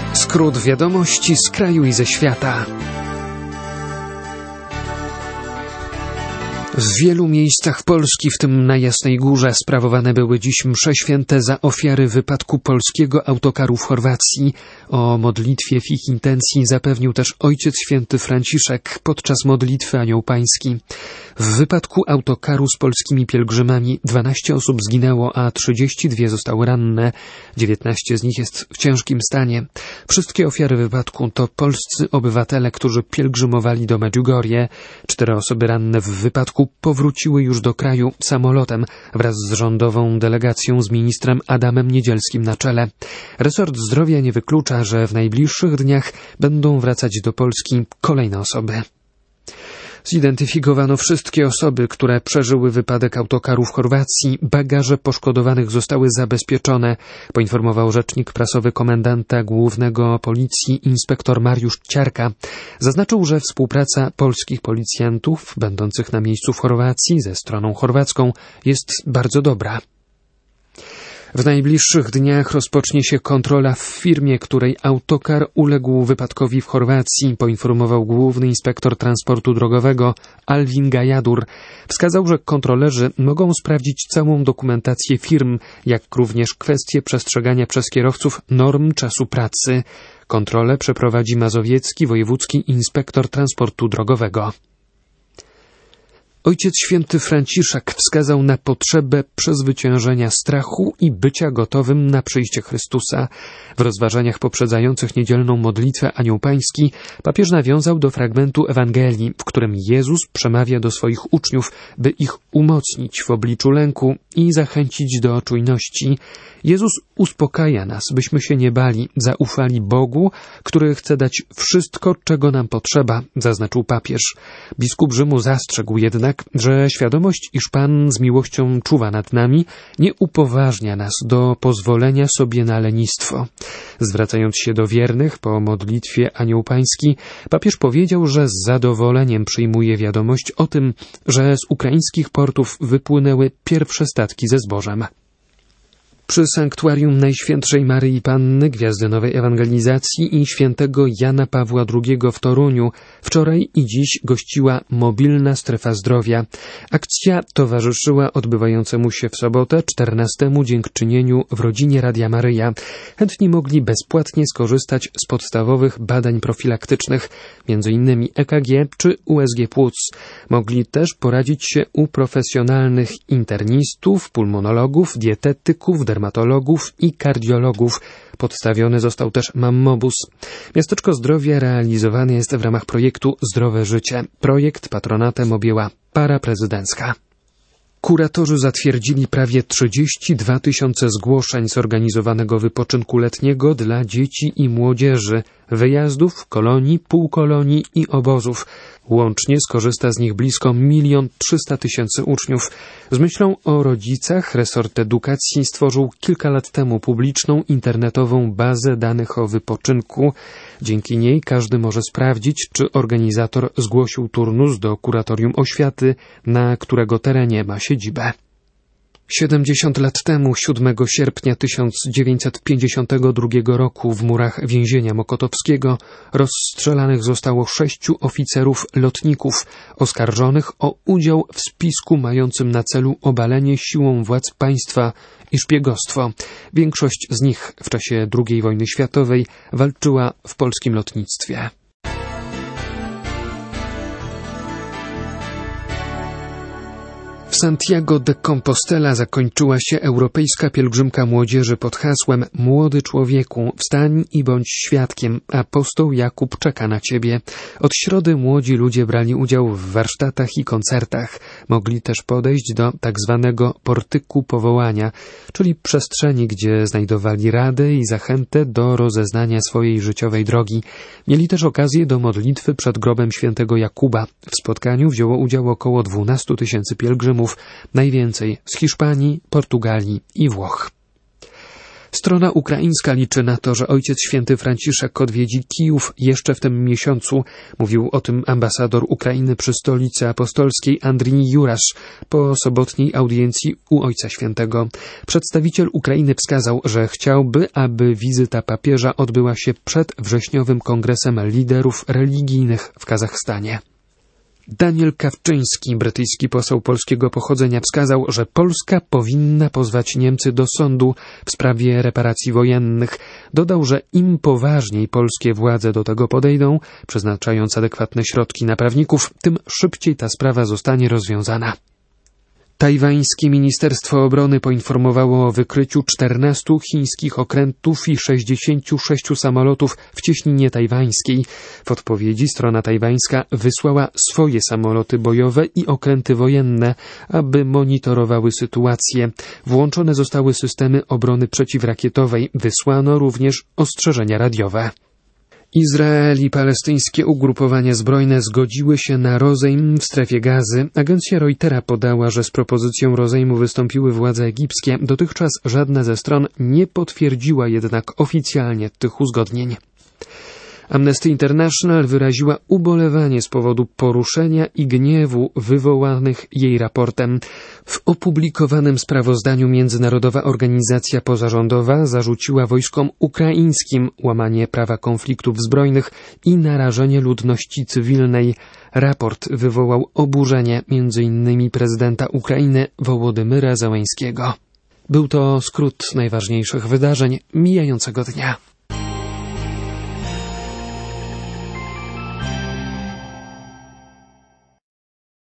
Skrót wiadomości z kraju i ze świata. W wielu miejscach Polski, w tym na Jasnej Górze, sprawowane były dziś msze święte za ofiary wypadku polskiego autokaru w Chorwacji. O modlitwie w ich intencji zapewnił też Ojciec Święty Franciszek podczas modlitwy Anioł Pański. W wypadku autokaru z polskimi pielgrzymami 12 osób zginęło, a 32 zostały ranne. 19 z nich jest w ciężkim stanie. Wszystkie ofiary wypadku to polscy obywatele, którzy pielgrzymowali do Medjugorje. 4 osoby ranne w wypadku powróciły już do kraju samolotem wraz z rządową delegacją z ministrem Adamem Niedzielskim na czele. Resort Zdrowia nie wyklucza, że w najbliższych dniach będą wracać do Polski kolejne osoby. Zidentyfikowano wszystkie osoby, które przeżyły wypadek autokaru w Chorwacji. Bagaże poszkodowanych zostały zabezpieczone, poinformował rzecznik prasowy komendanta głównego policji inspektor Mariusz Ciarka. Zaznaczył, że współpraca polskich policjantów będących na miejscu w Chorwacji ze stroną chorwacką jest bardzo dobra. W najbliższych dniach rozpocznie się kontrola w firmie, której autokar uległ wypadkowi w Chorwacji, poinformował główny inspektor transportu drogowego Alvin Gajadur. Wskazał, że kontrolerzy mogą sprawdzić całą dokumentację firm, jak również kwestie przestrzegania przez kierowców norm czasu pracy. Kontrolę przeprowadzi mazowiecki wojewódzki inspektor transportu drogowego. Ojciec Święty Franciszek wskazał na potrzebę przezwyciężenia strachu i bycia gotowym na przyjście Chrystusa. W rozważaniach poprzedzających niedzielną modlitwę Anioł Pański papież nawiązał do fragmentu Ewangelii, w którym Jezus przemawia do swoich uczniów, by ich umocnić w obliczu lęku i zachęcić do czujności. Jezus uspokaja nas, byśmy się nie bali, zaufali Bogu, który chce dać wszystko, czego nam potrzeba, zaznaczył papież. Biskup Rzymu zastrzegł jednak, że świadomość, iż Pan z miłością czuwa nad nami, nie upoważnia nas do pozwolenia sobie na lenistwo. Zwracając się do wiernych po modlitwie Anioł Pański, papież powiedział, że z zadowoleniem przyjmuje wiadomość o tym, że z ukraińskich portów wypłynęły pierwsze statki ze zbożem. Przy sanktuarium Najświętszej Maryi Panny, Gwiazdy Nowej Ewangelizacji i świętego Jana Pawła II w Toruniu wczoraj i dziś gościła mobilna strefa zdrowia. Akcja towarzyszyła odbywającemu się w sobotę 14. dziękczynieniu w rodzinie Radia Maryja. Chętni mogli bezpłatnie skorzystać z podstawowych badań profilaktycznych, m.in. EKG czy USG płuc. Mogli też poradzić się u profesjonalnych internistów, pulmonologów, dietetyków, dermatologów i kardiologów. Podstawiony został też mammobus. Miasteczko Zdrowia realizowany jest w ramach projektu Zdrowe Życie. Projekt patronatem objęła para prezydencka. Kuratorzy zatwierdzili prawie 32 000 zgłoszeń zorganizowanego wypoczynku letniego dla dzieci i młodzieży, wyjazdów, kolonii, półkolonii i obozów. Łącznie skorzysta z nich blisko 1 300 000 uczniów. Z myślą o rodzicach resort edukacji stworzył kilka lat temu publiczną internetową bazę danych o wypoczynku. Dzięki niej każdy może sprawdzić, czy organizator zgłosił turnus do Kuratorium Oświaty, na którego terenie ma siedzibę. 70 lat temu, 7 sierpnia 1952 roku w murach więzienia mokotowskiego rozstrzelanych zostało 6 oficerów lotników oskarżonych o udział w spisku mającym na celu obalenie siłą władz państwa i szpiegostwo. Większość z nich w czasie II wojny światowej walczyła w polskim lotnictwie. W Santiago de Compostela zakończyła się europejska pielgrzymka młodzieży pod hasłem Młody człowieku, wstań i bądź świadkiem, apostoł Jakub czeka na ciebie. Od środy młodzi ludzie brali udział w warsztatach i koncertach. Mogli też podejść do tak zwanego portyku powołania, czyli przestrzeni, gdzie znajdowali radę i zachętę do rozeznania swojej życiowej drogi. Mieli też okazję do modlitwy przed grobem świętego Jakuba. W spotkaniu wzięło udział około 12 000 pielgrzymów, najwięcej z Hiszpanii, Portugalii i Włoch. Strona ukraińska liczy na to, że Ojciec Święty Franciszek odwiedzi Kijów jeszcze w tym miesiącu. Mówił o tym ambasador Ukrainy przy Stolicy Apostolskiej Andrii Jurasz po sobotniej audiencji u Ojca Świętego. Przedstawiciel Ukrainy wskazał, że chciałby, aby wizyta papieża odbyła się przed wrześniowym kongresem liderów religijnych w Kazachstanie. Daniel Kawczyński, brytyjski poseł polskiego pochodzenia, wskazał, że Polska powinna pozwać Niemcy do sądu w sprawie reparacji wojennych. Dodał, że im poważniej polskie władze do tego podejdą, przeznaczając adekwatne środki na prawników, tym szybciej ta sprawa zostanie rozwiązana. Tajwańskie Ministerstwo Obrony poinformowało o wykryciu 14 chińskich okrętów i 66 samolotów w cieśninie tajwańskiej. W odpowiedzi strona tajwańska wysłała swoje samoloty bojowe i okręty wojenne, aby monitorowały sytuację. Włączone zostały systemy obrony przeciwrakietowej. Wysłano również ostrzeżenia radiowe. Izrael i palestyńskie ugrupowania zbrojne zgodziły się na rozejm w strefie Gazy. Agencja Reutera podała, że z propozycją rozejmu wystąpiły władze egipskie. Dotychczas żadna ze stron nie potwierdziła jednak oficjalnie tych uzgodnień. Amnesty International wyraziła ubolewanie z powodu poruszenia i gniewu wywołanych jej raportem. W opublikowanym sprawozdaniu międzynarodowa organizacja pozarządowa zarzuciła wojskom ukraińskim łamanie prawa konfliktów zbrojnych i narażenie ludności cywilnej. Raport wywołał oburzenie m.in. prezydenta Ukrainy Wołodymyra Zełenskiego. Był to skrót najważniejszych wydarzeń mijającego dnia.